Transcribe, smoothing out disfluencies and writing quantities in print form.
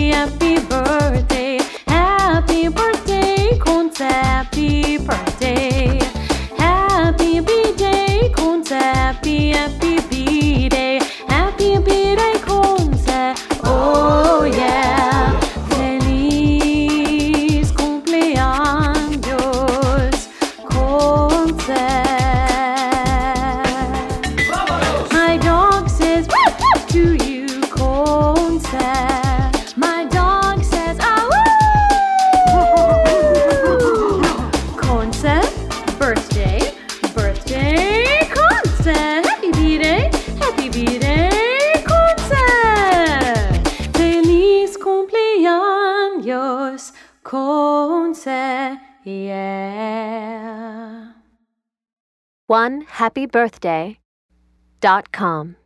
happy birthday. Happy birthday, Conce, happy birthday. Happy B-day, Conce, happy B-day. Happy B-day, Conce, oh yeah. Feliz cumpleaños, Conce. My dog says woof, woof to you, Conce. My dog says ah woo. Conce, birthday, birthday, Conce. Happy B-day, Conce. Feliz cumpleaños, Conce, yeah. OneHappyBirthday.com